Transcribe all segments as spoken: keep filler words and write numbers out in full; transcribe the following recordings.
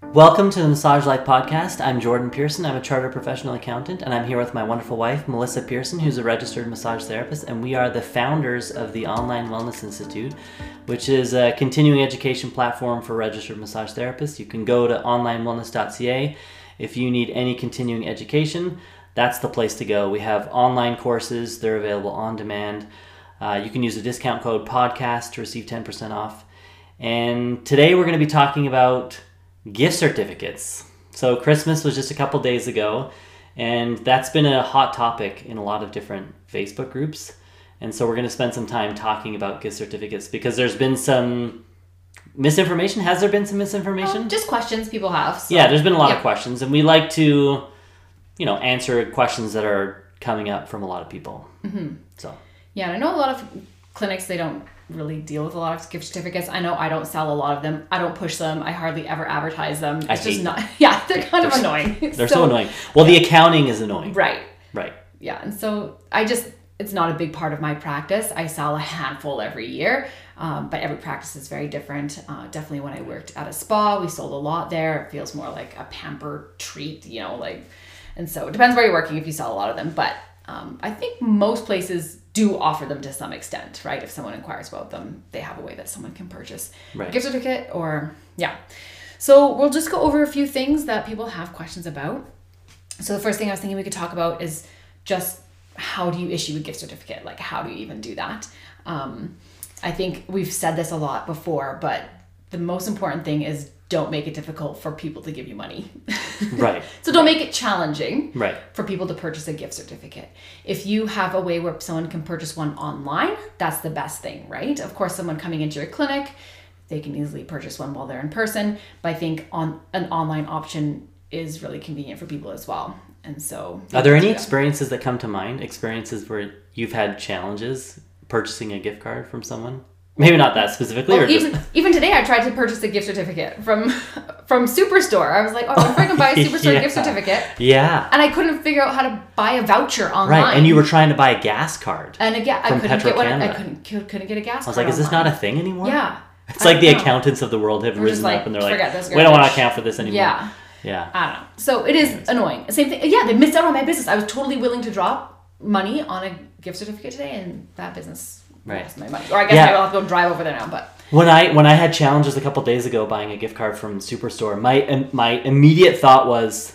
Welcome to the Massage Life Podcast. I'm Jordan Pearson. I'm a chartered professional accountant, and I'm here with my wonderful wife, Melissa Pearson, who's a registered massage therapist, and we are the founders of the Online Wellness Institute, which is a continuing education platform for registered massage therapists. You can go to online wellness dot c a. If you need any continuing education, that's the place to go. We have online courses. They're available on demand. Uh, you can use the discount code podcast to receive ten percent off. And today we're going to be talking about gift certificates. So Christmas was just a couple days ago, and that's been a hot topic in a lot of different Facebook groups. And so we're going to spend some time talking about gift certificates because there's been some misinformation. Has there been some misinformation? Um, just questions people have. So. Yeah, there's been a lot yeah. of questions, and we like to, you know, answer questions that are coming up from a lot of people. Mm-hmm. So yeah, and I know a lot of clinics, they don't really deal with a lot of gift certificates. I know I don't sell a lot of them. I don't push them. I hardly ever advertise them. It's I just hate not. Yeah, they're kind they're of annoying. They're so, so annoying. Well, yeah. the accounting is annoying. Right. Right. Yeah, and so I just, it's not a big part of my practice. I sell a handful every year, um, but every practice is very different. Uh, definitely when I worked at a spa, we sold a lot there. It feels more like a pamper treat, you know, like, and so it depends where you're working if you sell a lot of them. But um, I think most places do offer them to some extent, right? If someone inquires about them, they have a way that someone can purchase right. a gift certificate or, yeah. So we'll just go over a few things that people have questions about. So the first thing I was thinking we could talk about is just how do you issue a gift certificate? Like, how do you even do that? Um, I think we've said this a lot before, but the most important thing is don't make it difficult for people to give you money. Right. So don't make it challenging right. for people to purchase a gift certificate. If you have a way where someone can purchase one online, that's the best thing, right? Of course, someone coming into your clinic, they can easily purchase one while they're in person, but I think on an online option is really convenient for people as well. And so are there any experiences that come to mind? Experiences where you've had challenges purchasing a gift card from someone? Maybe not that specifically. Well, or even, just... even today, I tried to purchase a gift certificate from from Superstore. I was like, oh, I wonder if I can buy a Superstore yeah. gift certificate. Yeah. And I couldn't figure out how to buy a voucher online. Right, and you were trying to buy a gas card. And again, I from couldn't Petro get one. Canada. I couldn't couldn't get a gas card. I was like, is this online. not a thing anymore? Yeah. It's like the accountants of the world have We're risen like, up and they're like, this we don't want to account for this anymore. Yeah. Yeah. I don't know. So it is Anyways. annoying. Same thing. Yeah, they missed out on my business. I was totally willing to drop money on a gift certificate today, and that business right. lost my money. Or I guess yeah. maybe I'll have to go drive over there now, but... When I when I had challenges a couple days ago buying a gift card from Superstore, my my immediate thought was,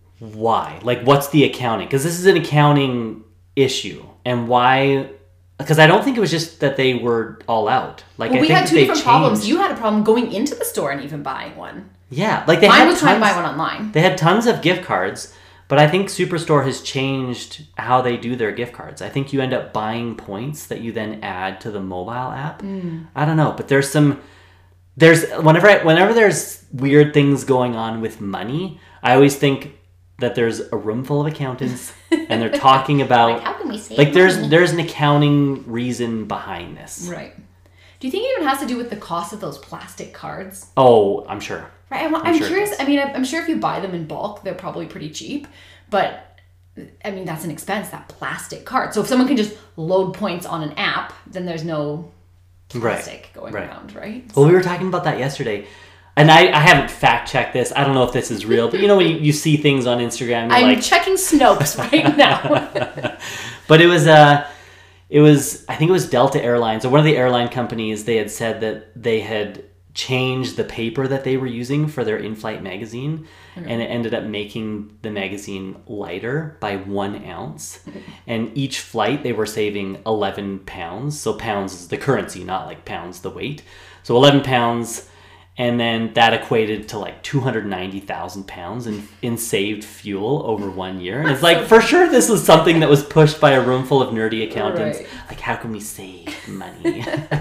why? Like, what's the accounting? Because this is an accounting issue, and why? Because I don't think it was just that they were all out. Like, well, I we think had two they different changed. problems. You had a problem going into the store and even buying one. Yeah, like they Mine had was trying to tons- buy one online. They had tons of gift cards, but I think Superstore has changed how they do their gift cards. I think you end up buying points that you then add to the mobile app. Mm. I don't know, but there's some there's whenever I, whenever there's weird things going on with money, I always think that there's a room full of accountants and they're talking about like, how can we save like there's money? there's an accounting reason behind this. Right. Do you think it even has to do with the cost of those plastic cards? Oh, I'm sure. Right. I'm, I'm, I'm sure curious. I mean, I'm sure if you buy them in bulk, they're probably pretty cheap. But, I mean, that's an expense, that plastic card. So if someone can just load points on an app, then there's no plastic right. going right. around, right? Well, we were talking about that yesterday. And I, I haven't fact-checked this. I don't know if this is real. But you know when you, you see things on Instagram, you're I'm like... checking Snopes right now. But it was... Uh, It was, I think it was Delta Airlines, or one of the airline companies, they had said that they had changed the paper that they were using for their in-flight magazine, okay. and it ended up making the magazine lighter by one ounce. Okay. And each flight, they were saving eleven pounds. So pounds is the currency, not like pounds the weight. So eleven pounds, and then that equated to like two hundred ninety thousand pounds in, in saved fuel over one year. And it's like, for sure this was something that was pushed by a room full of nerdy accountants. Right. Like, how can we save money?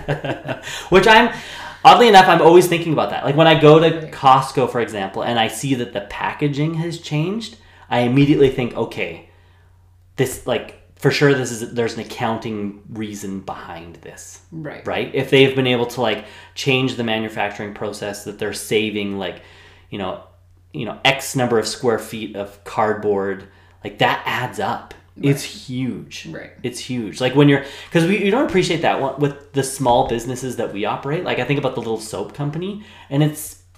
Which I'm, oddly enough, I'm always thinking about that. Like when I go to Costco, for example, and I see that the packaging has changed, I immediately think, okay, this like... For sure, this is there's an accounting reason behind this, right? Right? If they've been able to like change the manufacturing process, that they're saving like, you know, you know, X number of square feet of cardboard, like that adds up. Right. It's huge. Right. It's huge. Like when you're, because we you don't appreciate that with the small businesses that we operate. Like I think about the little soap company, and it's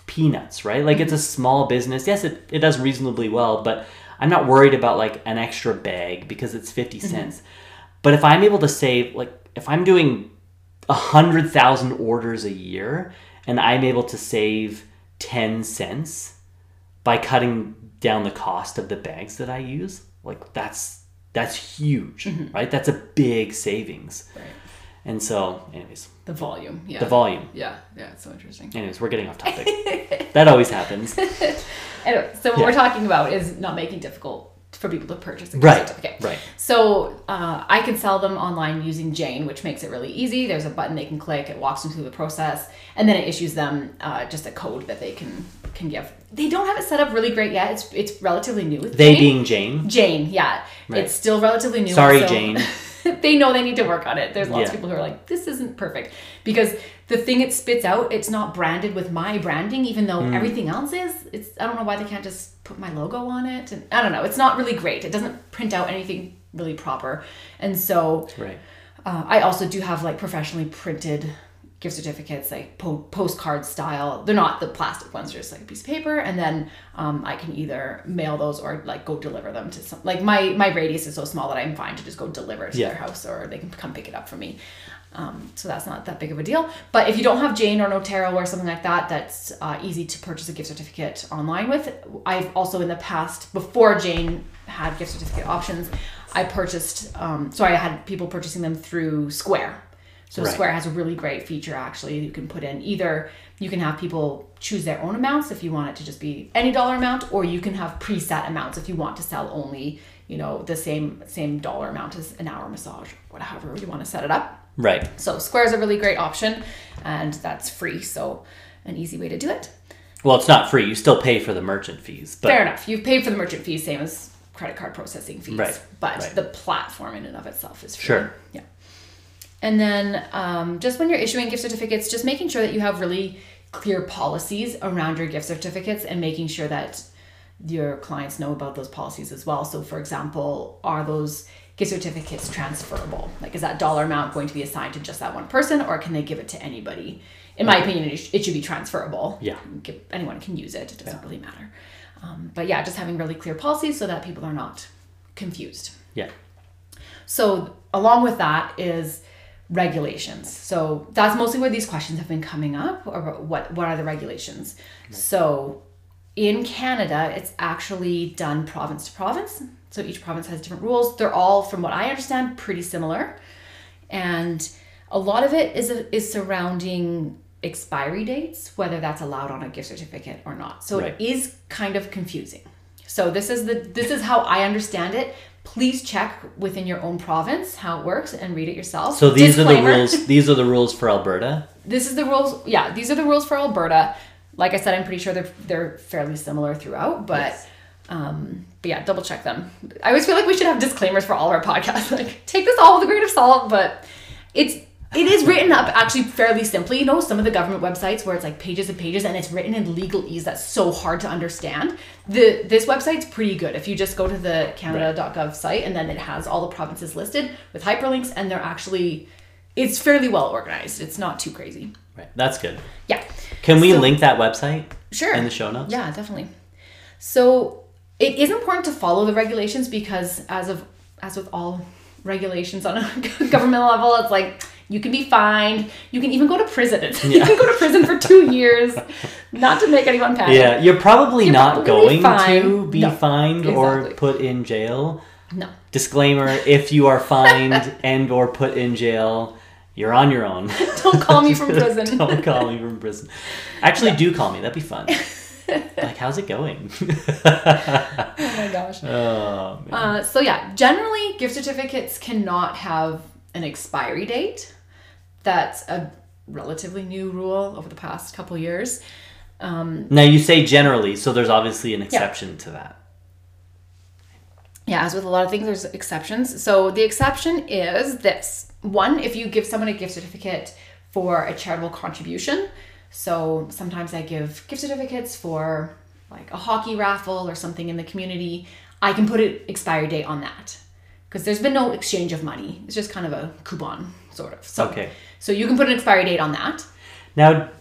peanuts, right? Like, it's a small business. Yes, it, it does reasonably well, but I'm not worried about like an extra bag because it's fifty cents. Mm-hmm. But if I'm able to save, like, if I'm doing a hundred thousand orders a year and I'm able to save ten cents by cutting down the cost of the bags that I use, like, that's that's huge, mm-hmm. right? That's a big savings. Right. And so, anyways. The volume, yeah. The volume. Yeah, yeah, it's so interesting. Anyways, we're getting off topic. That always happens. Anyway, so what yeah. we're talking about is not making it difficult for people to purchase a gift right, certificate. Right. So uh, I can sell them online using Jane, which makes it really easy. There's a button they can click. It walks them through the process, and then it issues them uh, just a code that they can can give. They don't have it set up really great yet. It's it's relatively new. With they Jane. being Jane. Jane, yeah. Right. It's still relatively new. Sorry, so Jane. They know they need to work on it. There's lots yeah. of people who are like, this isn't perfect. Because the thing it spits out, it's not branded with my branding, even though mm. everything else is. It's I don't know why they can't just put my logo on it. And I don't know. It's not really great. It doesn't print out anything really proper. And so right. uh, I also do have like professionally printed gift certificates, like po- postcard style. They're not the plastic ones, they're just like a piece of paper. And then um, I can either mail those or like go deliver them to some, like my, my radius is so small that I'm fine to just go deliver to yeah. their house, or they can come pick it up for me. Um, so that's not that big of a deal. But if you don't have Jane or Notero or something like that, that's uh, easy to purchase a gift certificate online with. I've also in the past, before Jane had gift certificate options, I purchased, um, so I had people purchasing them through Square. So right. Square has a really great feature, actually. You can put in either, you can have people choose their own amounts if you want it to just be any dollar amount, or you can have preset amounts if you want to sell only, you know, the same same dollar amount as an hour massage, or however you want to set it up. Right. So Square is a really great option, and that's free. So an easy way to do it. Well, it's not free. You still pay for the merchant fees. But... Fair enough. You've paid for the merchant fees, same as credit card processing fees. Right. But right. the platform in and of itself is free. Sure. Yeah. And then um, just when you're issuing gift certificates, just making sure that you have really clear policies around your gift certificates and making sure that your clients know about those policies as well. So for example, are those gift certificates transferable? Like, is that dollar amount going to be assigned to just that one person, or can they give it to anybody? In my opinion, it should be transferable. Yeah. Anyone can use it. It doesn't yeah. really matter. Um, but yeah, just having really clear policies so that people are not confused. Yeah. So along with that is regulations. So that's mostly where these questions have been coming up, or what what are the regulations? Right. So in Canada, it's actually done province to province. So each province has different rules. They're all, from what I understand, pretty similar. And a lot of it is is surrounding expiry dates, whether that's allowed on a gift certificate or not. So right. it is kind of confusing. So this is the this is how I understand it. Please check within your own province how it works and read it yourself. So these Disclaimer. are the rules. These are the rules for Alberta. This is the rules. Yeah, these are the rules for Alberta. Like I said, I'm pretty sure they're they're fairly similar throughout, but yes. um, but yeah, double check them. I always feel like we should have disclaimers for all of our podcasts. Like, take this all with a grain of salt, but it's it is written up actually fairly simply. You know, some of the government websites where it's like pages and pages and it's written in legalese that's so hard to understand. The this website's pretty good. If you just go to the canada dot gov site, and then it has all the provinces listed with hyperlinks, and they're actually, it's fairly well organized. It's not too crazy. Right. That's good. Yeah. Can we so, link that website? Sure. In the show notes? Yeah, definitely. So it is important to follow the regulations, because as of as with all regulations on a governmental level, it's like, you can be fined. You can even go to prison. Yeah. You can go to prison for two years. Not to make anyone panic. Yeah, you're probably you're not probably going to be no, fined exactly. or put in jail. No. Disclaimer, if you are fined and or put in jail, you're on your own. Don't call me from prison. Don't call me from prison. Actually, no. do call me. That'd be fun. Like, how's it going? Oh my gosh. Oh, man. Uh, so yeah, generally gift certificates cannot have an expiry date. That's a relatively new rule over the past couple years. Um, now you say generally, so there's obviously an exception yeah. to that. Yeah, as with a lot of things, there's exceptions. So the exception is this. One, if you give someone a gift certificate for a charitable contribution. So sometimes I give gift certificates for like a hockey raffle or something in the community. I can put an expiry date on that, because there's been no exchange of money. It's just kind of a coupon, sort of. So, okay. So you can put an expiry date on that. Now,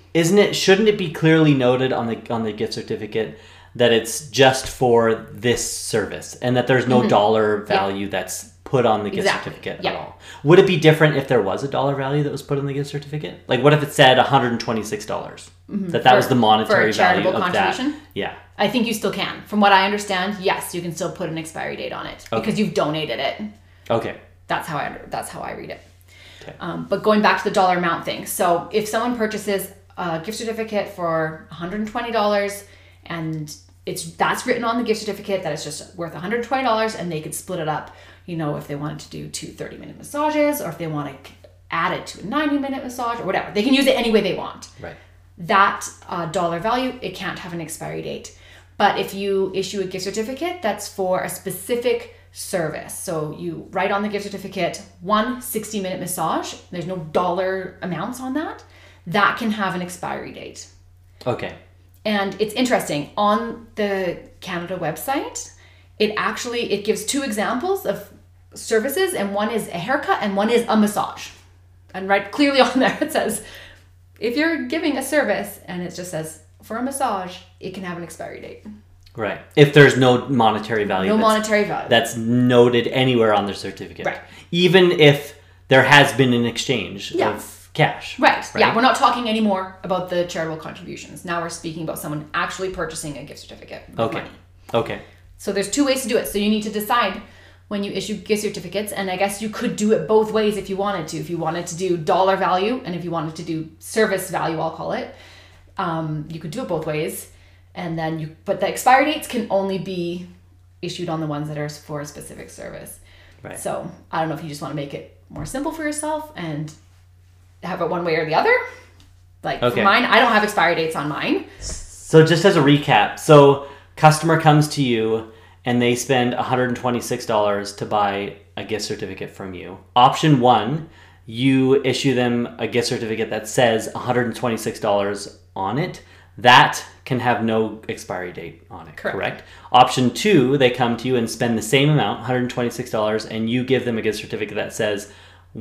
isn't it, shouldn't it be clearly noted on the on the gift certificate that it's just for this service and that there's no mm-hmm. dollar value yeah. that's put on the gift exactly. certificate yeah. at all? Would it be different if there was a dollar value that was put on the gift certificate? Like, what if it said one hundred twenty-six dollars? Mm-hmm. That that for, was the monetary value of that? Yeah. I think you still can. From what I understand, yes, you can still put an expiry date on it okay. because you've donated it. Okay. That's how I that's how I read it. Okay. Um, but going back to the dollar amount thing. So if someone purchases a gift certificate for one hundred twenty dollars and it's that's written on the gift certificate that it's just worth one hundred twenty dollars and they could split it up, you know, if they wanted to do two thirty-minute massages or if they want to add it to a ninety-minute massage or whatever. They can use it any way they want. Right. That uh, dollar value, it can't have an expiry date. But if you issue a gift certificate that's for a specific service, so you write on the gift certificate one sixty-minute massage, there's no dollar amounts on that, that can have an expiry date. Okay. And it's interesting, on the Canada website, it actually, it gives two examples of services, and one is a haircut and one is a massage. And right clearly on there it says, if you're giving a service and it just says, for a massage, it can have an expiry date. Right. If there's no monetary value. No monetary value. That's noted anywhere on their certificate. Right. Even if there has been an exchange yeah. of cash. Right. right. Yeah. We're not talking anymore about the charitable contributions. Now we're speaking about someone actually purchasing a gift certificate with okay. money. Okay. So there's two ways to do it. So you need to decide when you issue gift certificates, and I guess you could do it both ways if you wanted to. If you wanted to do dollar value and if you wanted to do service value, I'll call it. Um, you could do it both ways, and then you. But the expiry dates can only be issued on the ones that are for a specific service. Right. So I don't know if you just want to make it more simple for yourself and have it one way or the other. Like okay. for mine, I don't have expiry dates on mine. So just as a recap, so customer comes to you and they spend one hundred twenty-six dollars to buy a gift certificate from you. Option one, you issue them a gift certificate that says one hundred twenty-six dollars on it. That can have no expiry date on it, correct. correct? Option two, they come to you and spend the same amount, one hundred twenty-six dollars, and you give them a gift certificate that says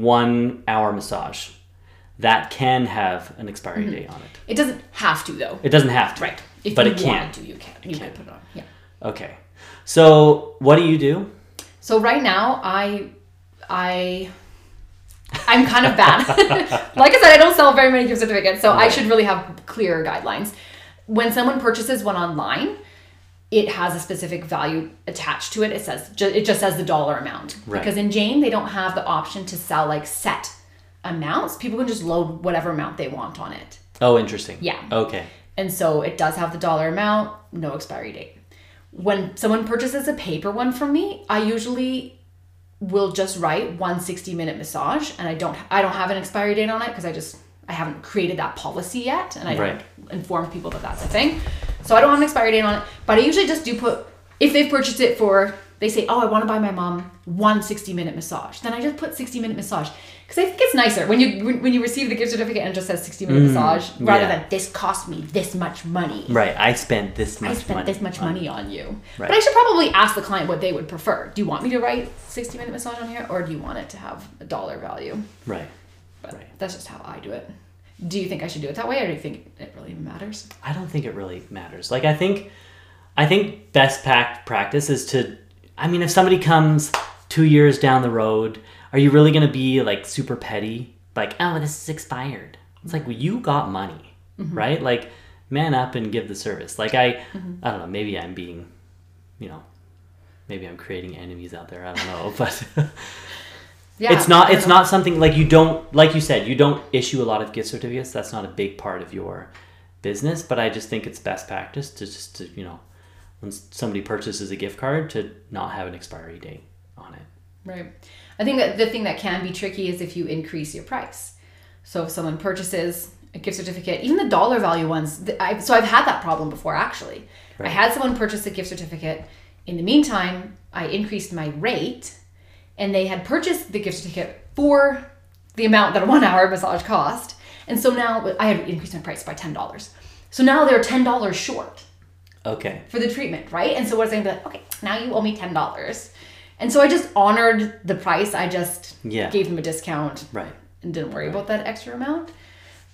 one hour massage. That can have an expiry mm-hmm. date on it. It doesn't have to, though. It doesn't have to. Right. If but you it can. Want to, you can. It you can. can put it on. Yeah. Okay. So what do you do? So right now, I, I, I'm kind of bad. Like I said, I don't sell very many gift certificates, so right. I should really have clearer guidelines. When someone purchases one online, it has a specific value attached to it. It says it just says the dollar amount. Right. Because in Jane, they don't have the option to sell like set amounts. People can just load whatever amount they want on it. Oh, interesting. Yeah. Okay. And so it does have the dollar amount, no expiry date. When someone purchases a paper one from me, I usually will just write one sixty-minute massage, and I don't I don't have an expiry date on it because I just I haven't created that policy yet, and I right. don't inform people that that's a thing. So I don't have an expiry date on it, but I usually just do put, if they've purchased it for, they say, oh, I want to buy my mom one sixty-minute massage, then I just put sixty-minute massage. Because I think it's nicer when you when you receive the gift certificate and it just says sixty-minute mm, massage, rather yeah. than this cost me this much money. Right, I spent this much money. I spent money this much on money on you. Right. But I should probably ask the client what they would prefer. Do you want me to write sixty-minute massage on here, or do you want it to have a dollar value? Right. But right. that's just how I do it. Do you think I should do it that way, or do you think it really matters? I don't think it really matters. Like I think, I think best practice is to, I mean, if somebody comes two years down the road, are you really going to be like super petty? Like, oh, this is expired. It's like, well, you got money, mm-hmm. right? Like, man up and give the service. Like, I, mm-hmm. I don't know, maybe I'm being, you know, maybe I'm creating enemies out there. I don't know, but yeah, it's not, it's know. not something like you don't, like you said, you don't issue a lot of gift certificates. That's not a big part of your business, but I just think it's best practice to just, to, you know, when somebody purchases a gift card to not have an expiry date on it. Right. I think that the thing that can be tricky is if you increase your price. So if someone purchases a gift certificate, even the dollar value ones, I, so I've had that problem before actually. Right. I had someone purchase a gift certificate. In the meantime, I increased my rate, and they had purchased the gift certificate for the amount that a one hour massage cost. And so now I had increased my price by ten dollars. So now they're ten dollars short. Okay. For the treatment, right? And so what I'm saying, like, okay, now you owe me ten dollars. And so I just honored the price. I just yeah. gave them a discount right. and didn't worry right. about that extra amount.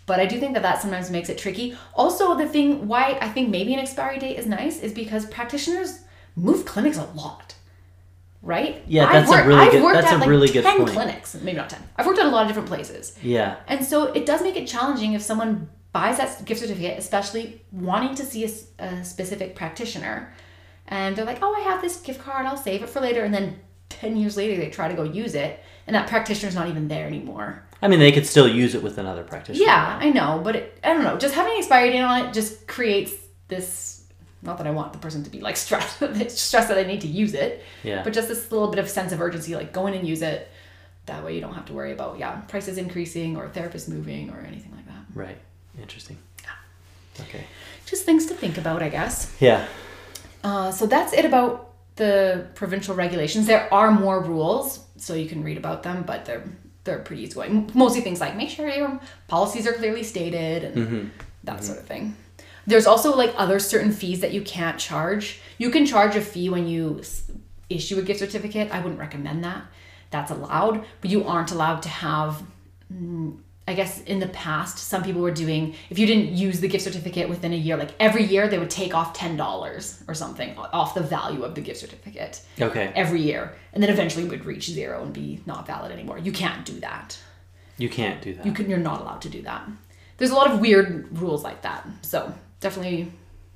But I do think that that sometimes makes it tricky. Also, the thing why I think maybe an expiry date is nice is because practitioners move clinics a lot, right? Yeah, I've that's worked, a really I've good. worked That's at a like really good ten point. clinics, maybe not ten. I've worked at a lot of different places. Yeah. And so it does make it challenging if someone buys that gift certificate, especially wanting to see a, a specific practitioner, and they're like, "Oh, I have this gift card. I'll save it for later," and then ten years later they try to go use it, and that practitioner's not even there anymore. I mean, they could still use it with another practitioner. Yeah, I know, but it, I don't know. Just having an expiry date on it just creates this. Not that I want the person to be like stressed, stressed that they need to use it. Yeah. But just this little bit of sense of urgency, like go in and use it. That way, you don't have to worry about yeah prices increasing or therapists moving or anything like that. Right. Interesting. Yeah. Okay. Just things to think about, I guess. Yeah. Uh, so that's it about the provincial regulations. There are more rules, so you can read about them, but they're they're pretty easygoing. Mostly things like make sure your policies are clearly stated and Mm-hmm. that Mm-hmm. sort of thing. There's also like other certain fees that you can't charge. You can charge a fee when you s- issue a gift certificate. I wouldn't recommend that. That's allowed, but you aren't allowed to have. Mm, I guess in the past, some people were doing, if you didn't use the gift certificate within a year, like every year they would take off ten dollars or something off the value of the gift certificate Okay. every year. And then eventually it would reach zero and be not valid anymore. You can't do that. You can't do that. You can, you're not allowed to do that. There's a lot of weird rules like that. So definitely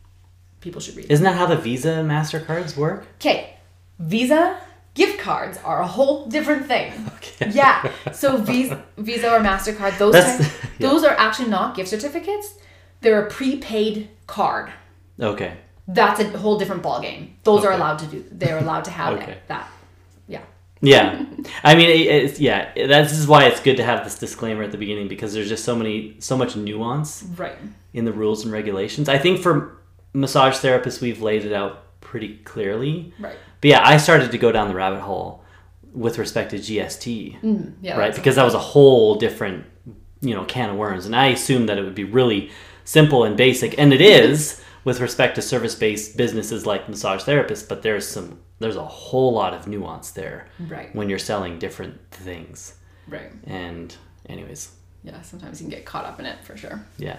people should read it. Isn't that how the Visa and MasterCards work? Okay, Visa gift cards are a whole different thing. Okay. Yeah. So Visa, Visa or MasterCard, those That's- types, yeah. those are actually not gift certificates. They're a prepaid card. Okay. That's a whole different ballgame. Those are Okay. allowed to do. They're allowed to have Okay. that. Yeah. Yeah. I mean, it, it's, yeah, this is why it's good to have this disclaimer at the beginning, because there's just so many, so much nuance Right. in the rules and regulations. I think for massage therapists, we've laid it out pretty clearly. Right. But yeah, I started to go down the rabbit hole with respect to G S T, Mm, yeah. right? that's- Because that was a whole different, you know, can of worms. And I assumed that it would be really simple and basic, and it is with respect to service-based businesses like massage therapists, but there's some, there's a whole lot of nuance there Right. when you're selling different things. Right. And anyways, Yeah. Sometimes you can get caught up in it for sure. yeah.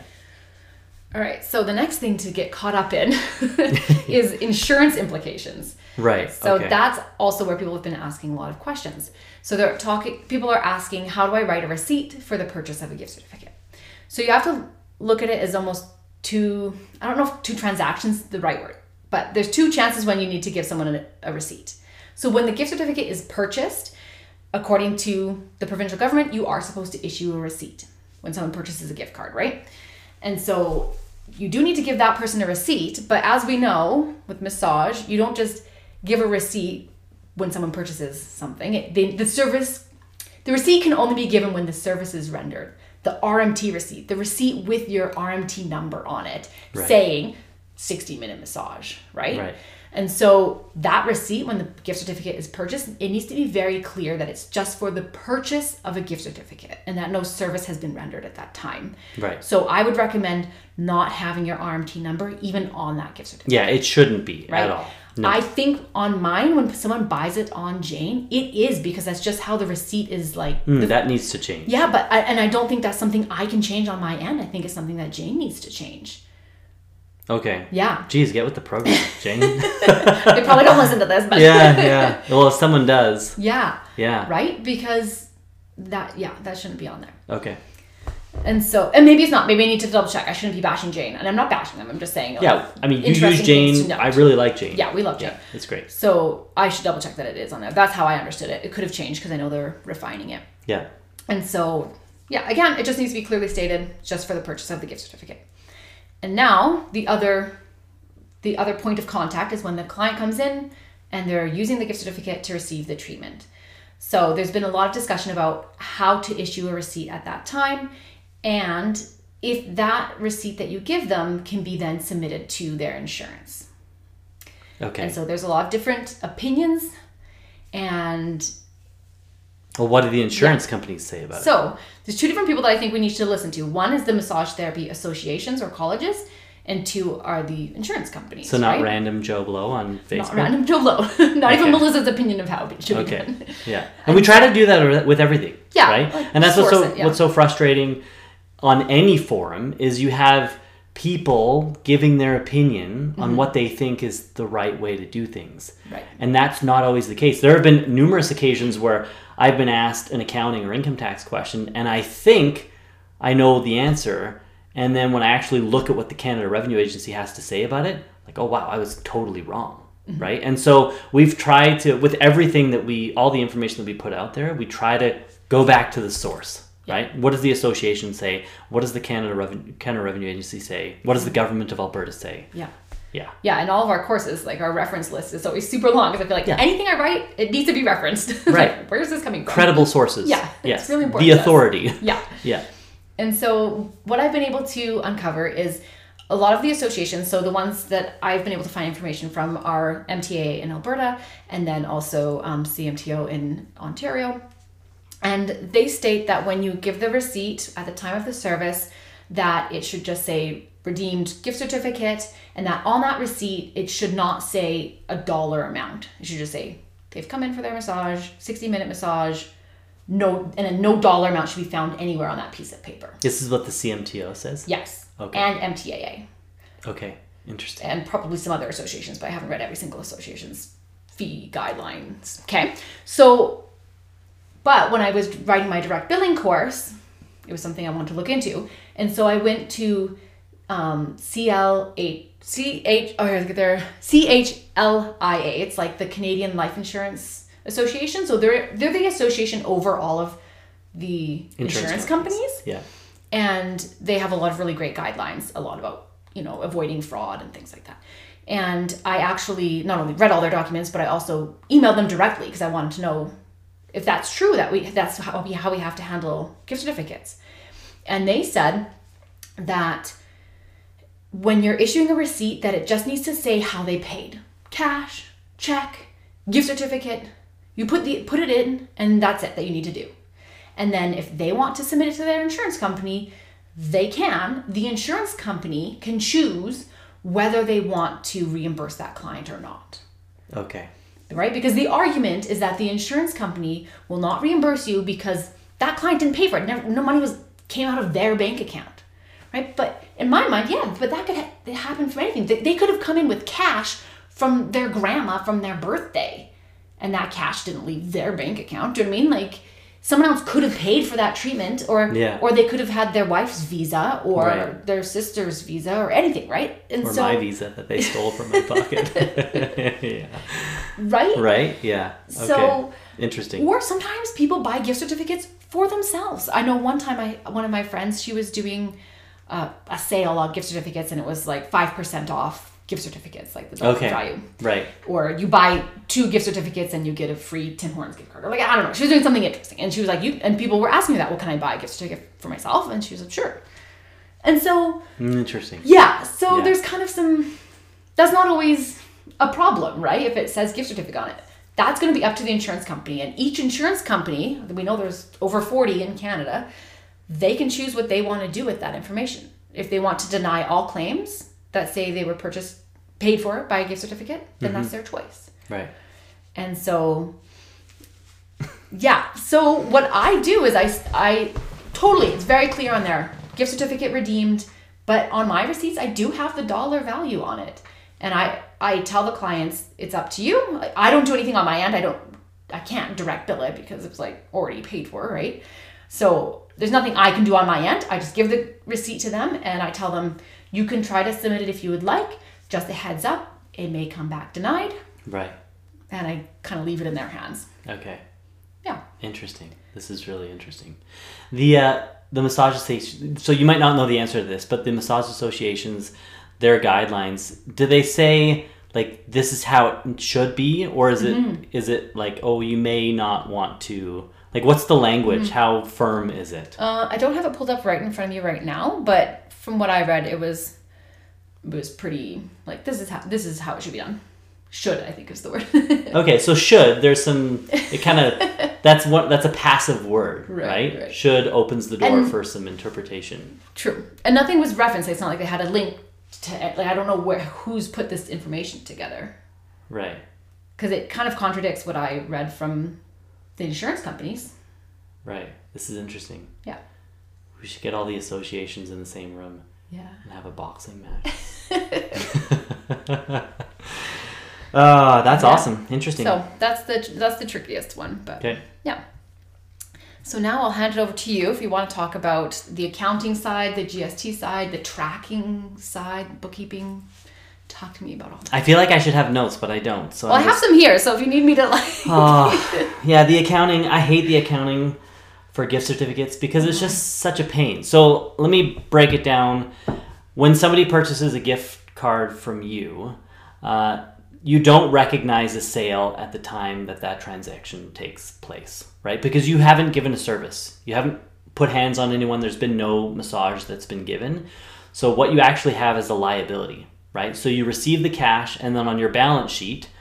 All right. So the next thing to get caught up in is insurance implications. Right. So okay. that's also where people have been asking a lot of questions. So they're talking, people are asking, how do I write a receipt for the purchase of a gift certificate? So you have to look at it as almost two, I don't know if two transactions is the right word, but there's two chances when you need to give someone a, a receipt. So when the gift certificate is purchased, according to the provincial government, you are supposed to issue a receipt when someone purchases a gift card, right? And so you do need to give that person a receipt, but as we know with massage, you don't just give a receipt when someone purchases something. It, the, the service, the receipt can only be given when the service is rendered. The R M T receipt, the receipt with your R M T number on it, Right. saying sixty minute massage, right? Right. And so that receipt, when the gift certificate is purchased, it needs to be very clear that it's just for the purchase of a gift certificate and that no service has been rendered at that time. Right. So I would recommend not having your R M T number even on that gift certificate. Yeah, it shouldn't be Right. at all. No. I think on mine, when someone buys it on Jane, it is because that's just how the receipt is like. Mm, the- that needs to change. yeah, but I, and I don't think that's something I can change on my end. I think it's something that Jane needs to change. Okay. Yeah. Geez, get with the program, Jane. They probably don't listen to this, but yeah, yeah. Well, if someone does, yeah, yeah. right? Because that, yeah, that shouldn't be on there. Okay. And so, and maybe it's not. Maybe I need to double check. I shouldn't be bashing Jane, and I'm not bashing them. I'm just saying. like, Yeah, I mean, you interesting use things to Jane. note. I really like Jane. Yeah, we love Jane. Yeah, it's great. So I should double check that it is on there. That's how I understood it. It could have changed because I know they're refining it. Yeah. And so, yeah, again, it just needs to be clearly stated just for the purchase of the gift certificate. And now the other, the other point of contact is when the client comes in and they're using the gift certificate to receive the treatment. So there's been a lot of discussion about how to issue a receipt at that time, and if that receipt that you give them can be then submitted to their insurance. Okay. And so there's a lot of different opinions, and Well, what do the insurance companies say about it? so there's two different people that I think we need to listen to. One is the massage therapy associations or colleges, and two are the insurance companies. So not right? random Joe Blow on Facebook? Not random Joe Blow. Not Okay. even Melissa's opinion of how it should be Okay. done. Yeah. And we try to do that with everything. Yeah, Right? like And that's what's so source it, yeah. what's so frustrating on any forum is you have people giving their opinion on mm-hmm. what they think is the right way to do things. Right. And that's not always the case. There have been numerous occasions where I've been asked an accounting or income tax question and I think I know the answer. And then when I actually look at what the Canada Revenue Agency has to say about it, like, oh, wow, I was totally wrong. Mm-hmm. Right. And so we've tried to, with everything that we, all the information that we put out there, we try to go back to the source. Right? What does the association say? What does the Canada Revenue, Canada Revenue Agency say? What does the government of Alberta say? Yeah. Yeah. Yeah, and all of our courses, like our reference list is always super long because I feel like yeah. anything I write, it needs to be referenced. Right. Like, where's this coming from? Credible sources. Yeah. Yes. It's really important. The authority. Yeah. Yeah. And so what I've been able to uncover is a lot of the associations, so the ones that I've been able to find information from are M T A in Alberta and then also um, C M T O in Ontario. And they state that when you give the receipt at the time of the service, that it should just say redeemed gift certificate, and that on that receipt, it should not say a dollar amount. It should just say they've come in for their massage, sixty minute massage, no, and a no dollar amount should be found anywhere on that piece of paper. This is what the C M T O says? Yes. Okay. And M T A A. Okay. Interesting. And probably some other associations, but I haven't read every single association's fee guidelines. Okay. So, but when I was writing my direct billing course, it was something I wanted to look into. And so I went to um, C L H, C H, oh, here, look at there, C H L I A. It's like the Canadian Life Insurance Association. So they're, they're the association over all of the insurance, insurance companies. companies. Yeah. And they have a lot of really great guidelines, a lot about, you know, avoiding fraud and things like that. And I actually not only read all their documents, but I also emailed them directly because I wanted to know if that's true, that we that's how we, how we have to handle gift certificates. And they said that when you're issuing a receipt, that it just needs to say how they paid. Cash, check, gift certificate. You put the put it in, and that's it that you need to do. And then if they want to submit it to their insurance company, they can. The insurance company can choose whether they want to reimburse that client or not. Okay. Right? Because the argument is that the insurance company will not reimburse you because that client didn't pay for it. Never, no money was came out of their bank account. Right? But in my mind, yeah, but that could ha- happen for anything. They, they could have come in with cash from their grandma from their birthday, and that cash didn't leave their bank account. Do you know what I mean? Like, someone else could have paid for that treatment, or yeah. or they could have had their wife's visa or right. their sister's visa or anything, right? And or so, my visa that they stole from my pocket. Yeah. Right? Right? Yeah. Okay. So interesting. Or sometimes people buy gift certificates for themselves. I know one time I one of my friends, she was doing uh, a sale on gift certificates, and it was like five percent off gift certificates, like the dollar okay. value. Right. Or you buy two gift certificates and you get a free Tim Hortons gift card. Or like, I don't know. She was doing something interesting. And she was like, you, and people were asking me that, well, can I buy a gift certificate for myself? And she was like, sure. And so. Interesting. Yeah. So yeah. there's kind of some, that's not always a problem, right? If it says gift certificate on it. That's going to be up to the insurance company. And each insurance company, we know there's over forty in Canada, they can choose what they want to do with that information. If they want to deny all claims that say they were purchased, paid for by a gift certificate, then mm-hmm. that's their choice. Right. And so, yeah. So what I do is I, I totally, it's very clear on there, gift certificate redeemed, but on my receipts, I do have the dollar value on it. And I, I tell the clients, it's up to you. I don't do anything on my end. I don't, I can't direct bill it because it's like already paid for, right? So there's nothing I can do on my end. I just give the receipt to them and I tell them, you can try to submit it if you would like. Just a heads up, it may come back denied. Right. And I kind of leave it in their hands. Okay. Yeah. Interesting. This is really interesting. The uh, the massage association. So you might not know the answer to this, but the massage associations, their guidelines, do they say like this is how it should be, or is mm-hmm. it is it like, oh, you may not want to? Like, what's the language? Mm-hmm. How firm is it? Uh, I don't have it pulled up right in front of me right now, but from what I read, it was. It was pretty like this is how this is how it should be done. Should, I think is the word. Okay, so should, there's some it kind of that's what that's a passive word, right? right? right. Should opens the door and, for some interpretation. True. And nothing was referenced. It's not like they had a link to like I don't know where who's put this information together. Right. Because it kind of contradicts what I read from the insurance companies. Right. This is interesting. Yeah. We should get all the associations in the same room. Yeah. And have a boxing match. Uh, that's yeah. awesome. Interesting. So that's the that's the trickiest one. But okay. Yeah. So now I'll hand it over to you if you want to talk about the accounting side, the G S T side, the tracking side, bookkeeping. Talk to me about all that. I feel like I should have notes, but I don't. So well, I'm I have just... some here, so if you need me to like... oh, yeah, the accounting. I hate the accounting for gift certificates because it's just such a pain. So let me break it down. When somebody purchases a gift card from you, uh, you don't recognize a sale at the time that that transaction takes place, right? Because you haven't given a service. You haven't put hands on anyone. There's been no massage that's been given. So what you actually have is a liability, right? So you receive the cash, and then on your balance sheet,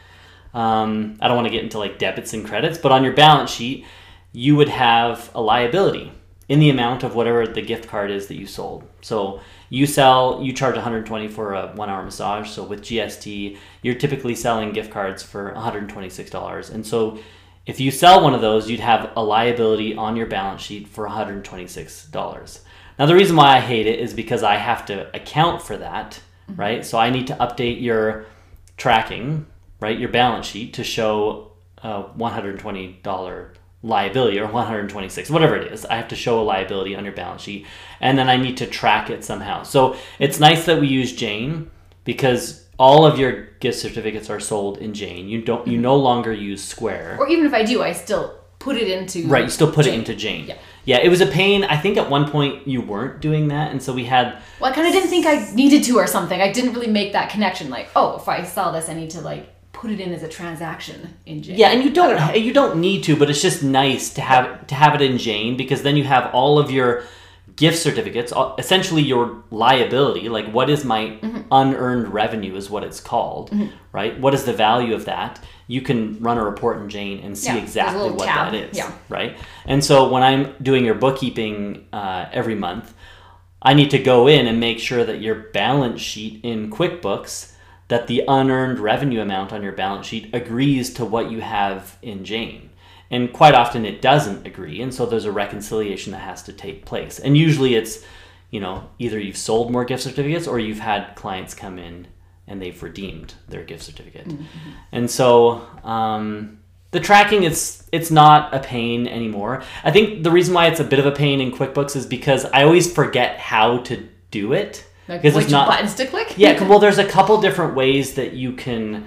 um, I don't want to get into like debits and credits, but on your balance sheet, you would have a liability in the amount of whatever the gift card is that you sold. So you sell, you charge one hundred twenty dollars for a one hour massage. So with G S T, you're typically selling gift cards for one hundred twenty-six dollars. And so if you sell one of those, you'd have a liability on your balance sheet for one hundred twenty-six dollars. Now, the reason why I hate it is because I have to account for that, mm-hmm. right? So I need to update your tracking, right? Your balance sheet to show a one hundred twenty dollars liability, or one hundred twenty-six, whatever it is. I have to show a liability on your balance sheet, and then I need to track it somehow. So it's nice that we use Jane, because all of your gift certificates are sold in Jane. You don't, you no longer use Square. Or even if I do, I still put it into right. You still put Jane. it into Jane. Yeah. Yeah. It was a pain. I think at one point you weren't doing that, and so we had. Well, I kind of didn't think I needed to or something. I didn't really make that connection. Like, oh, if I sell this, I need to like put it in as a transaction in Jane. Yeah, and you don't, don't you don't need to, but it's just nice to have to have it in Jane, because then you have all of your gift certificates, essentially your liability, like what is my mm-hmm. unearned revenue is what it's called, mm-hmm. right? What is the value of that? You can run a report in Jane and see yeah, exactly what tab. that is, yeah. right? And so when I'm doing your bookkeeping uh, every month, I need to go in and make sure that your balance sheet in QuickBooks, that the unearned revenue amount on your balance sheet agrees to what you have in Jane. And quite often it doesn't agree, and so there's a reconciliation that has to take place. And usually it's, you know, either you've sold more gift certificates or you've had clients come in and they've redeemed their gift certificate. Mm-hmm. And so um, the tracking, it's it's not a pain anymore. I think the reason why it's a bit of a pain in QuickBooks is because I always forget how to do it. Like which not, buttons to click? Yeah, well, there's a couple different ways that you can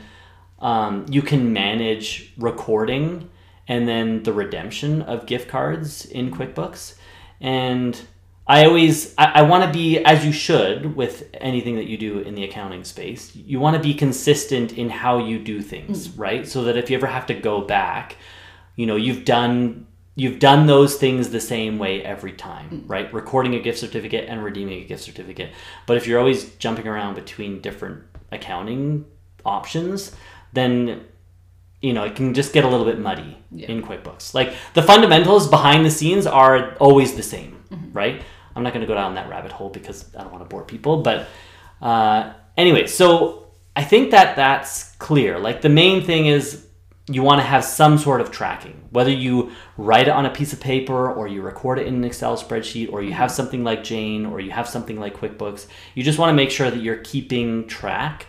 um, you can manage recording and then the redemption of gift cards in QuickBooks. And I always, I, I want to be, as you should with anything that you do in the accounting space, you want to be consistent in how you do things, mm. right? So that if you ever have to go back, you know, you've done... You've done those things the same way every time, right? Recording a gift certificate and redeeming a gift certificate. But if you're always jumping around between different accounting options, then, you know, it can just get a little bit muddy yeah. in QuickBooks. Like the fundamentals behind the scenes are always the same, mm-hmm. right? I'm not going to go down that rabbit hole because I don't want to bore people. But uh, anyway, so I think that that's clear. Like the main thing is, you want to have some sort of tracking, whether you write it on a piece of paper or you record it in an Excel spreadsheet or you have something like Jane or you have something like QuickBooks. You just want to make sure that you're keeping track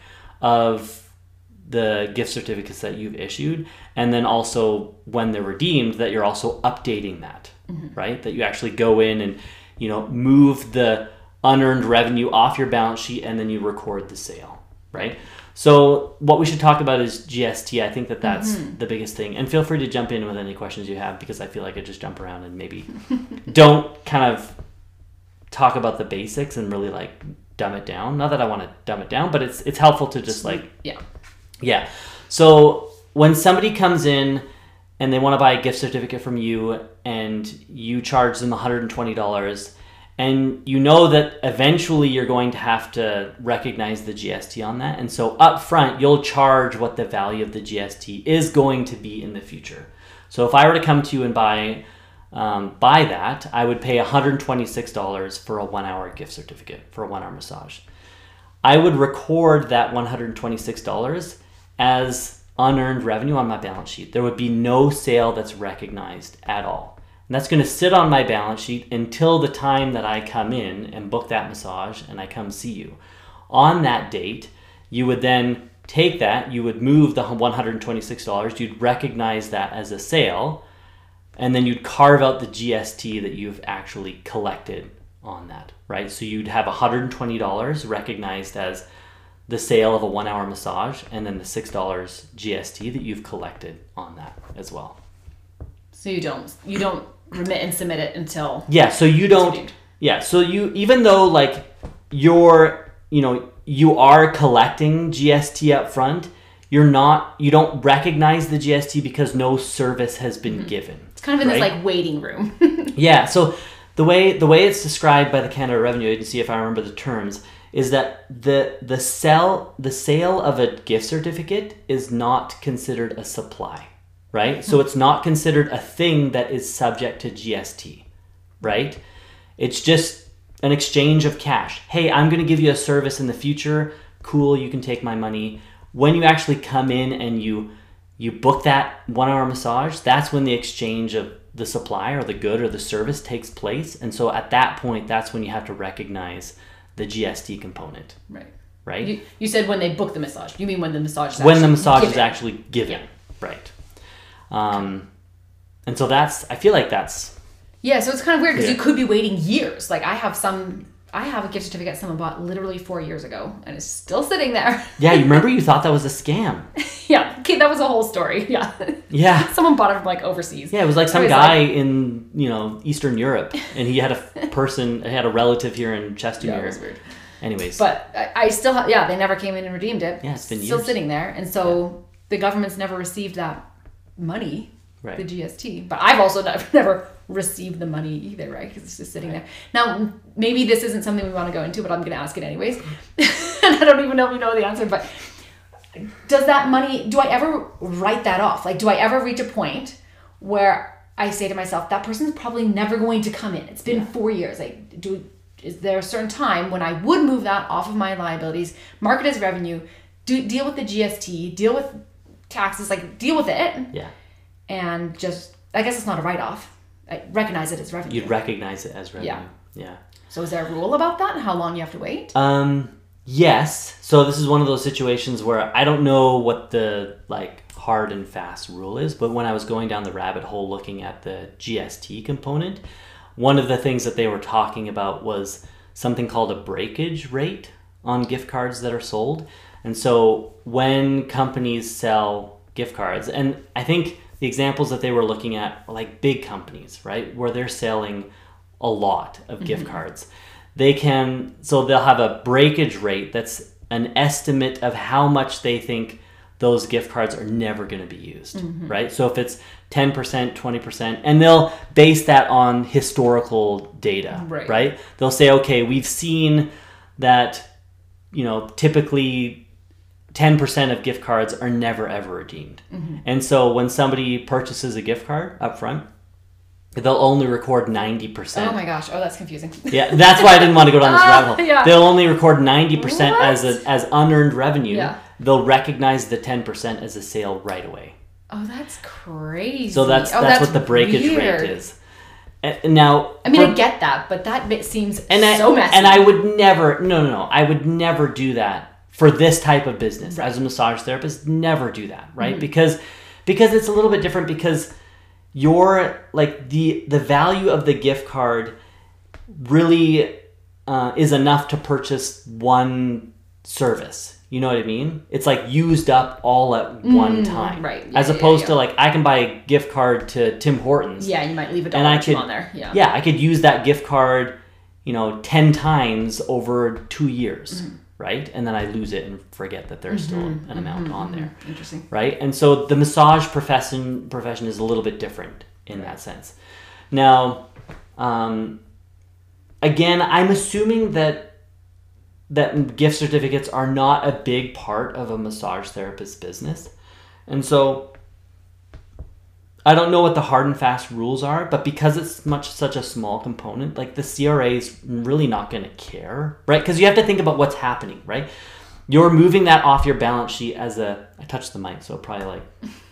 of the gift certificates that you've issued, and then also when they're redeemed, that you're also updating that, mm-hmm. right? That you actually go in and, you know, move the unearned revenue off your balance sheet and then you record the sale, right? So what we should talk about is G S T. I think that that's mm-hmm. the biggest thing. And feel free to jump in with any questions you have, because I feel like I just jump around and maybe don't kind of talk about the basics and really like dumb it down. Not that I want to dumb it down, but it's it's helpful to just like... Yeah. Yeah. So when somebody comes in and they want to buy a gift certificate from you and you charge them one hundred twenty dollars, and you know that eventually you're going to have to recognize the G S T on that. And so up front, you'll charge what the value of the G S T is going to be in the future. So if I were to come to you and buy um, buy that, I would pay one hundred twenty-six dollars for a one-hour gift certificate, for a one-hour massage. I would record that one hundred twenty-six dollars as unearned revenue on my balance sheet. There would be no sale that's recognized at all. And that's going to sit on my balance sheet until the time that I come in and book that massage and I come see you. On that date, you would then take that, you would move the one hundred twenty-six dollars, you'd recognize that as a sale, and then you'd carve out the G S T that you've actually collected on that, right? So you'd have one hundred twenty dollars recognized as the sale of a one hour massage, and then the six dollars G S T that you've collected on that as well. So you don't you don't remit and submit it until yeah. So you don't yeah. So you even though like you're you know you are collecting G S T up front, you're not you don't recognize the G S T because no service has been mm-hmm. given. It's kind of in right? this like waiting room. yeah. So the way the way it's described by the Canada Revenue Agency, if I remember the terms, is that the the sell the sale of a gift certificate is not considered a supply, right? So it's not considered a thing that is subject to G S T, right? It's just an exchange of cash. Hey, I'm going to give you a service in the future. Cool, you can take my money. When you actually come in and you you book that one hour massage, that's when the exchange of the supply or the good or the service takes place. And so at that point, that's when you have to recognize the G S T component. Right. Right? You, you said when they book the massage. You mean when the massage is when actually the massage given. is actually given. Yeah. Right. Um, and so that's, I feel like that's... Yeah, so it's kind of weird because Yeah. you could be waiting years. Like I have some, I have a gift certificate someone bought literally four years ago and it's still sitting there. Yeah, you remember you thought that was a scam. yeah, okay, that was a whole story. Yeah. Yeah. Someone bought it from like overseas. Yeah, it was like some was guy like- in, you know, Eastern Europe, and he had a person, he had a relative here in Chestermere. Yeah, it was weird. Anyways. But I, I still have, yeah, they never came in and redeemed it. Yeah, it's been Still years. sitting there. And so the government's never received that money, Right. the G S T. But I've also never, never received the money either, right? Because it's just sitting Right. there. Now, maybe this isn't something we want to go into, but I'm going to ask it anyways. And I don't even know if you know the answer, but does that money, do I ever write that off? Like, do I ever reach a point where I say to myself, that person's probably never going to come in. It's been Yeah. four years. Like, do is there a certain time when I would move that off of my liabilities, mark it as revenue, do deal with the G S T, deal with taxes, like deal with it, Yeah. and just, I guess it's not a write-off. I recognize it as revenue. You'd recognize it as revenue. Yeah. Yeah. So is there a rule about that and how long you have to wait? Um, yes. So this is one of those situations where I don't know what the like hard and fast rule is, but when I was going down the rabbit hole looking at the G S T component, one of the things that they were talking about was something called a breakage rate on gift cards that are sold. And so when companies sell gift cards, and I think the examples that they were looking at are like big companies, right? Where they're selling a lot of mm-hmm. gift cards. They can, so they'll have a breakage rate that's an estimate of how much they think those gift cards are never going to be used, mm-hmm. right? So if it's ten percent, twenty percent, and they'll base that on historical data, right? right? They'll say, okay, we've seen that, you know, typically ten percent of gift cards are never ever redeemed. Mm-hmm. And so when somebody purchases a gift card up front, they'll only record ninety percent. Oh my gosh. Oh, that's confusing. Yeah, that's why I didn't want to go down this rabbit hole. Yeah. They'll only record ninety percent What? as a, as unearned revenue. Yeah. They'll recognize the ten percent as a sale right away. Oh, that's crazy. So that's oh, that's, that's what the breakage weird. rate is. And now, I mean, for, I get that, but that bit seems and so I, messy. And I would never, no, no, no, I would never do that for this type of business. Right. As a massage therapist, never do that, right? Mm-hmm. Because because it's a little bit different because your like the the value of the gift card really uh, is enough to purchase one service. You know what I mean? It's like used up all at one Mm, time. right. Yeah, As yeah, opposed yeah. to like I can buy a gift card to Tim Hortons. Yeah, you might leave a And dollar I or two could- on there. Yeah. Yeah, I could use that gift card, you know, ten times over two years, Mm-hmm. right? And then I lose it and forget that there's still an amount on there, Interesting. right? And so the massage profession profession is a little bit different in that sense. Now, um, again, I'm assuming that that gift certificates are not a big part of a massage therapist's business, and so I don't know what the hard and fast rules are, but because it's much such a small component, like the C R A is really not going to care, right? Because you have to think about what's happening, right? You're moving that off your balance sheet as a, I touched the mic, so probably like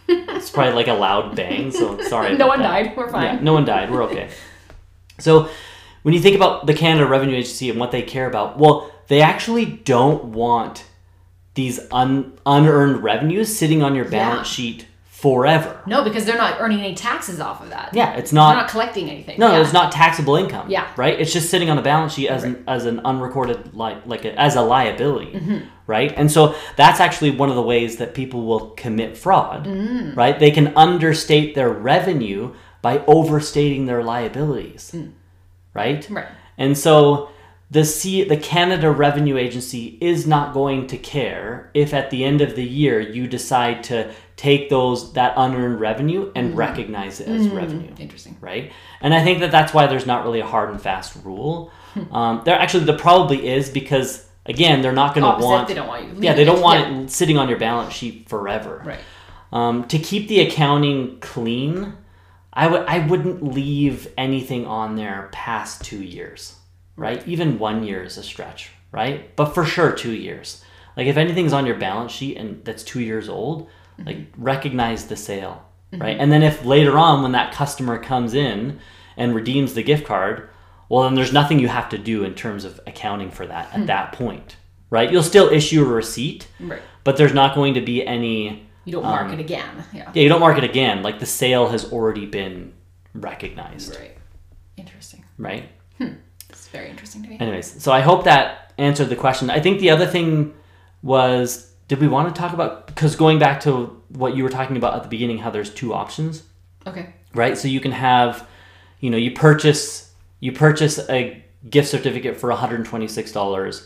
It's probably like a loud bang, so sorry. No about one that. died. We're fine. Yeah, no one died. We're okay. So when you think about the Canada Revenue Agency and what they care about, well, they actually don't want these un- unearned revenues sitting on your balance Yeah. sheet forever. No, because they're not earning any taxes off of that. Yeah, it's not. They're not collecting anything. No, yeah. it's not taxable income. Yeah. Right? It's just sitting on a balance sheet as Right. an as an unrecorded li- like a, as a liability. Mm-hmm. Right? And so that's actually one of the ways that people will commit fraud. Mm. Right? They can understate their revenue by overstating their liabilities. Mm. Right? Right. And so the C, the Canada Revenue Agency is not going to care if at the end of the year you decide to take those that unearned revenue and recognize it as Mm. revenue. Interesting. Right? And I think that that's why there's not really a hard and fast rule. um, there actually there probably is because again they're not going to Opposite, want they don't want you yeah they don't want yeah. it sitting on your balance sheet forever. Right. Um, to keep the accounting clean, I would I wouldn't leave anything on there past two years. Right? Even one year is a stretch, right? But for sure, two years. Like if anything's on your balance sheet and that's two years old, mm-hmm. like recognize the sale, mm-hmm. right? And then if later on when that customer comes in and redeems the gift card, well, then there's nothing you have to do in terms of accounting for that at mm-hmm. that point, right? You'll still issue a receipt, right. but there's not going to be any... You don't mark um, it again. Yeah. Yeah, you don't mark it again. Like the sale has already been recognized. Right. Interesting. Right? Hmm. It's very interesting to me. Anyways, so I hope that answered the question. I think the other thing was, did we want to talk about, because going back to what you were talking about at the beginning, how there's two options. Okay. Right? So you can have, you know, you purchase, you purchase a gift certificate for one hundred twenty-six dollars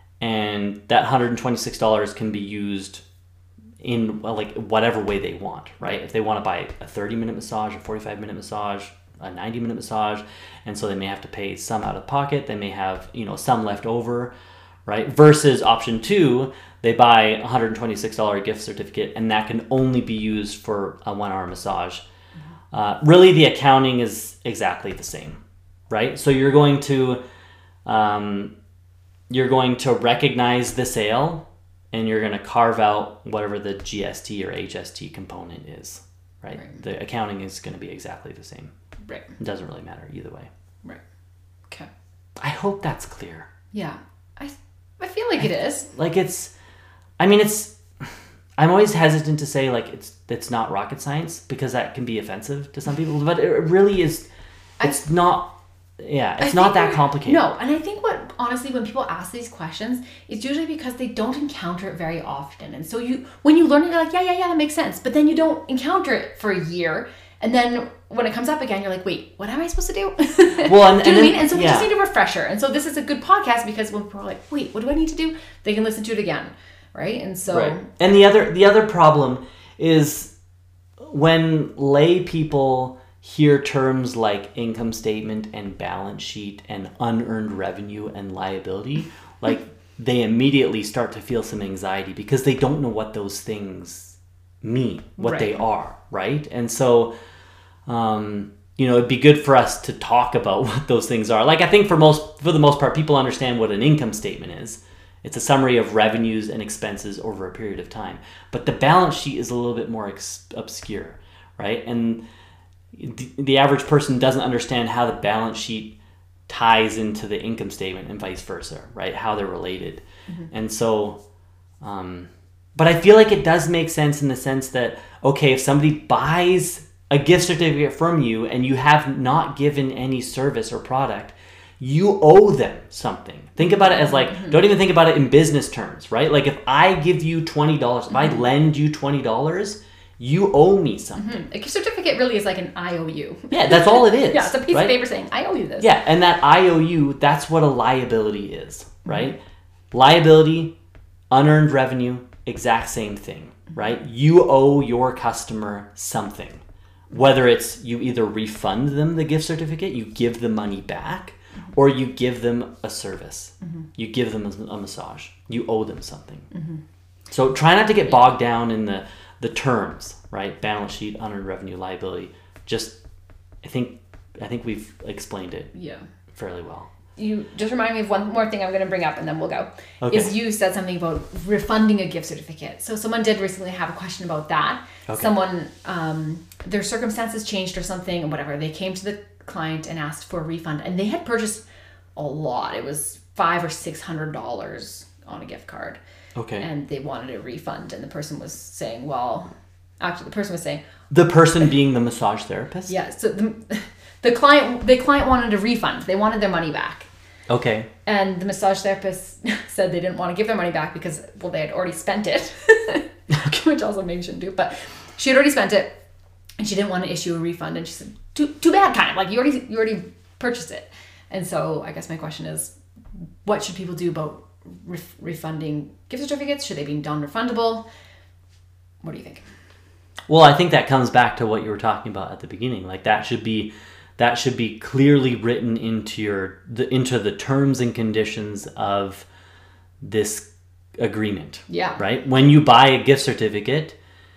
and that one hundred twenty-six dollars can be used in well, like whatever way they want, right? If they want to buy a thirty minute massage, a forty-five minute massage, a ninety minute massage, and so they may have to pay some out of pocket, they may have, you know, some left over, right? Versus option two, they buy a one hundred twenty-six dollars gift certificate and that can only be used for a one hour massage. Mm-hmm. Uh, really the accounting is exactly the same, right? So you're going to um, you're going to recognize the sale and you're going to carve out whatever the G S T or H S T component is, right? right. The accounting is going to be exactly the same. Right. It doesn't really matter either way. Right. Okay. I hope that's clear. Yeah. I I feel like I, it is. Like it's, I mean, it's, I'm always hesitant to say like it's it's not rocket science because that can be offensive to some people, but it really is, it's I, not, yeah, it's I not that complicated. No, and I think what, honestly, when people ask these questions, it's usually because they don't encounter it very often. And so you, when you learn it, you're like, yeah, yeah, yeah, that makes sense. But then you don't encounter it for a year. And then when it comes up again, you're like, wait, what am I supposed to do? Well, and, do you know and what I mean? And so we yeah. just need a refresher. And so this is a good podcast because when people are like, wait, what do I need to do? They can listen to it again. Right. And so. Right. And the other, the other problem is when lay people hear terms like income statement and balance sheet and unearned revenue and liability, like they immediately start to feel some anxiety because they don't know what those things mean, what right. they are, right? And so, um, you know, it'd be good for us to talk about what those things are. Like I think for most, for the most part, people understand what an income statement is. It's a summary of revenues and expenses over a period of time. But the balance sheet is a little bit more ex- obscure, right? And the, the average person doesn't understand how the balance sheet ties into the income statement and vice versa, right? How they're related. Mm-hmm. And so, um, but I feel like it does make sense in the sense that, okay, if somebody buys a gift certificate from you and you have not given any service or product, you owe them something. Think about it as like, mm-hmm. don't even think about it in business terms, right? Like if I give you twenty dollars, mm-hmm. if I lend you twenty dollars, you owe me something. Mm-hmm. A gift certificate really is like an I O U. Yeah, that's all it is. Yeah, it's a piece right? of paper saying, I owe you this. Yeah, and that I O U, that's what a liability is, right? Mm-hmm. Liability, unearned revenue, exact same thing, right? You owe your customer something. Whether it's you either refund them the gift certificate, you give the money back, or you give them a service. Mm-hmm. You give them a, a massage. You owe them something. Mm-hmm. So try not to get bogged down in the, the terms, right? Balance sheet, unearned revenue, liability. Just, I think I think we've explained it yeah. fairly well. you just remind me of one more thing I'm going to bring up and then we'll go. Okay. Is you said something about refunding a gift certificate. So someone did recently have a question about that. Okay. Someone, um, their circumstances changed or something or whatever. They came to the client and asked for a refund and they had purchased a lot. It was five or six hundred dollars on a gift card. Okay. And they wanted a refund and the person was saying, well, actually the person was saying, the person being the massage therapist? yeah, so the, the client the client wanted a refund. They wanted their money back. Okay. And the massage therapist said they didn't want to give their money back because, well, they had already spent it, which also maybe shouldn't do. But she had already spent it, and she didn't want to issue a refund. And she said, "Too, too bad, kind of like you already, you already purchased it." And so, I guess my question is, what should people do about ref- refunding gift certificates? Should they be non-refundable? What do you think? Well, I think that comes back to what you were talking about at the beginning. Like that should be. That should be clearly written into your the, into the terms and conditions of this agreement. Yeah. Right? When you buy a gift certificate,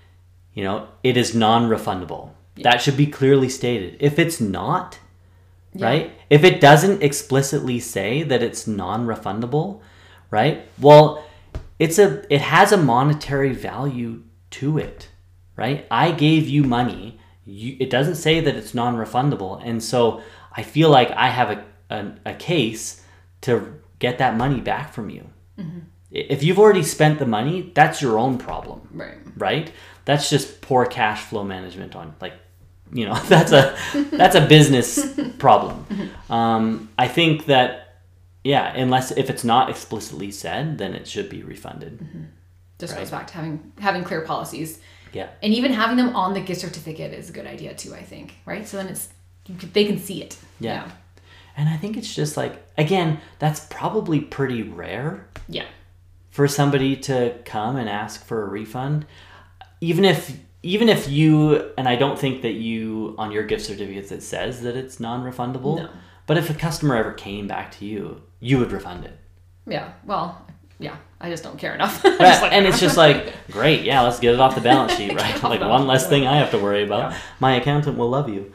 you know, it is non-refundable. Yeah. That should be clearly stated. If it's not, yeah. right? If it doesn't explicitly say that it's non-refundable, right? Well, it's a it has a monetary value to it, right? I gave you money. You, it doesn't say that it's non-refundable, and so I feel like I have a, a, a case to get that money back from you. Mm-hmm. If you've already spent the money, that's your own problem, right? Right? That's just poor cash flow management on, like, you know, that's a that's a business problem. Mm-hmm. Um, I think that, yeah, unless if it's not explicitly said, then it should be refunded. Mm-hmm. Just right? goes back to having having clear policies. Yeah. And even having them on the gift certificate is a good idea too, I think, right? So then it's, you could, they can see it. Yeah. yeah. And I think it's just like, again, that's probably pretty rare. Yeah. For somebody to come and ask for a refund. Even if, even if you, and I don't think that you, on your gift certificates, it says that it's non-refundable. No. But if a customer ever came back to you, you would refund it. Yeah. Well, yeah, I just don't care enough. Right. Like, and it's just like, great, yeah, let's get it off the balance sheet, right? Like one less thing I have to worry about. Yeah. My accountant will love you.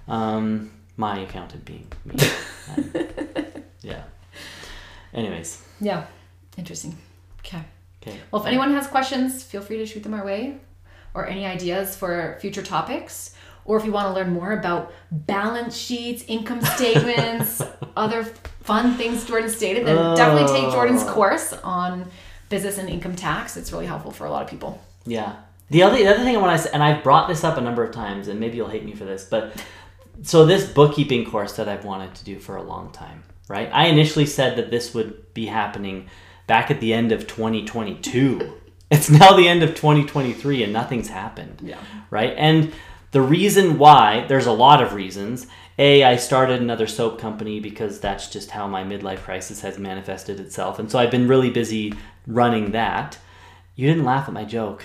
Um, my accountant being me. Yeah. Anyways. Yeah. Interesting. Okay. Okay. Well, if anyone has questions, feel free to shoot them our way, or any ideas for future topics. Or if you want to learn more about balance sheets, income statements, other fun things Jordan stated, then oh. definitely take Jordan's course on business and income tax. It's really helpful for a lot of people. Yeah. The other, the other thing I want to say, and I've brought this up a number of times, and maybe you'll hate me for this, but so this bookkeeping course that I've wanted to do for a long time, right? I initially said that this would be happening back at the end of twenty twenty-two. It's now the end of twenty twenty-three and nothing's happened. Yeah. Right? And the reason why, there's a lot of reasons. A, I started another soap company because that's just how my midlife crisis has manifested itself. And so I've been really busy running that. You didn't laugh at my joke.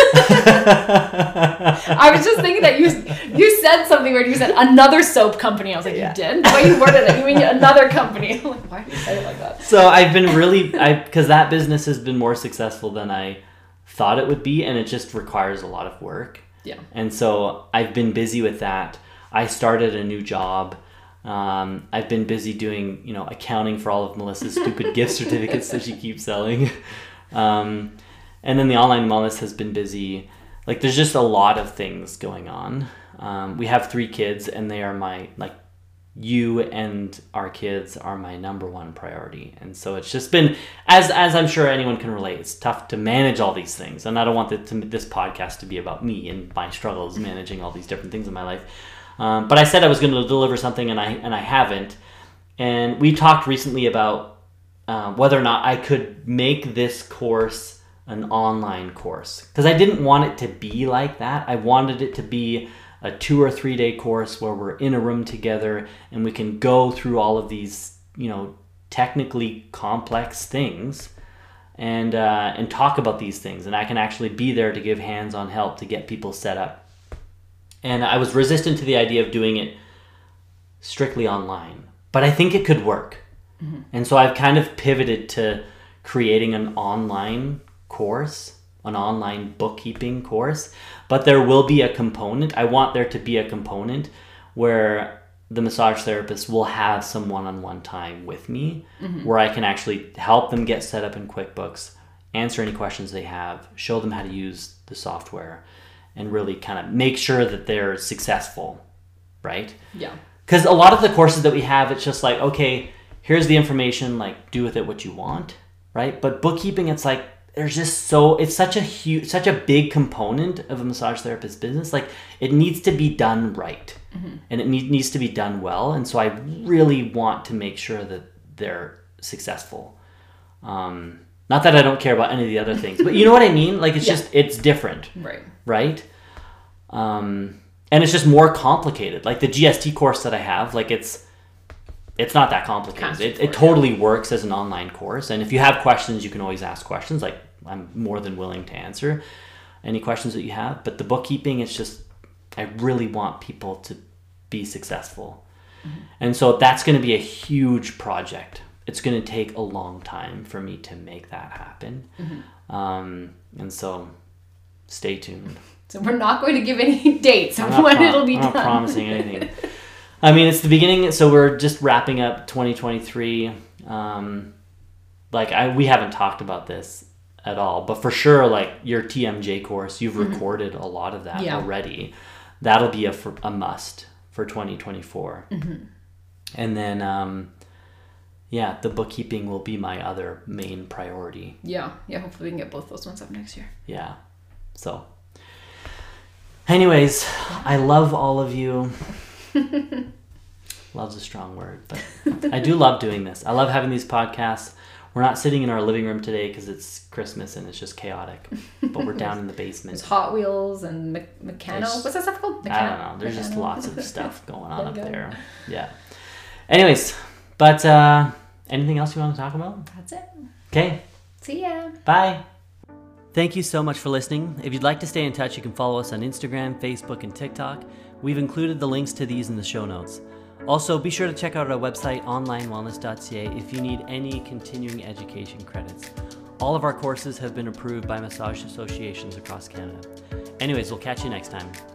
I was just thinking that you you said something where you said another soap company. I was like, yeah. You did? Why you worded it? You mean another company? I'm like, why did you say it like that? So I've been really, I because that business has been more successful than I thought it would be, and it just requires a lot of work. Yeah. And so I've been busy with that. I started a new job. Um, I've been busy doing, you know, accounting for all of Melissa's stupid gift certificates that she keeps selling. Um, and then the online wellness has been busy. Like, there's just a lot of things going on. Um, we have three kids, and they are my, like, you and our kids are my number one priority. And so it's just been, as as I'm sure anyone can relate, it's tough to manage all these things. And I don't want the, to, this podcast to be about me and my struggles managing all these different things in my life. Um, but I said I was going to deliver something, and I and I haven't. And we talked recently about uh, whether or not I could make this course an online course, because I didn't want it to be like that. I wanted it to be a two or three day course where we're in a room together and we can go through all of these, you know, technically complex things and uh, and talk about these things. And I can actually be there to give hands-on help to get people set up. And I was resistant to the idea of doing it strictly online, but I think it could work. Mm-hmm. And so I've kind of pivoted to creating an online course, an online bookkeeping course, but there will be a component. I want there to be a component where the massage therapist will have some one-on-one time with me Mm-hmm. where I can actually help them get set up in QuickBooks, answer any questions they have, show them how to use the software, and really kind of make sure that they're successful, right? Yeah. Because a lot of the courses that we have, it's just like, okay, here's the information, like do with it what you want, right? But bookkeeping, it's like, there's just so, it's such a huge, such a big component of a massage therapist business. Like it needs to be done right. Mm-hmm. And it need, needs to be done well. And so I really want to make sure that they're successful. Um, not that I don't care about any of the other things, but you know what I mean? Like it's yeah. just, it's different. Right. Right? Um, and it's just more complicated. Like the G S T course that I have, like it's, it's not that complicated. It, it totally works as an online course. And if you have questions, you can always ask questions. Like I'm more than willing to answer any questions that you have. But the bookkeeping, it's just, I really want people to be successful. Mm-hmm. And so that's going to be a huge project. It's going to take a long time for me to make that happen. Mm-hmm. Um, and so stay tuned. So we're not going to give any dates on when pro- it'll be I'm done. I'm not promising anything. I mean, it's the beginning, so we're just wrapping up twenty twenty-three. Um, like, I we haven't talked about this at all, but for sure, like, your T M J course, you've mm-hmm. recorded a lot of that yeah. already. That'll be a, a must for twenty twenty-four. Mm-hmm. And then, um, yeah, the bookkeeping will be my other main priority. Yeah, yeah, hopefully we can get both those ones up next year. Yeah, so. Anyways, I love all of you. Love's a strong word, but I do love doing this. I love having these podcasts. We're not sitting in our living room today because it's Christmas and it's just chaotic, but we're down in the basement. There's Hot Wheels and me- Meccano. There's, What's that stuff called? Meccano? I don't know. There's Meccano. Just lots of stuff going on up go. there. Yeah. Anyways, but uh, anything else you want to talk about? That's it. Okay. See ya. Bye. Thank you so much for listening. If you'd like to stay in touch, you can follow us on Instagram, Facebook, and TikTok. We've included the links to these in the show notes. Also, be sure to check out our website, online wellness dot c a, if you need any continuing education credits. All of our courses have been approved by massage associations across Canada. Anyways, we'll catch you next time.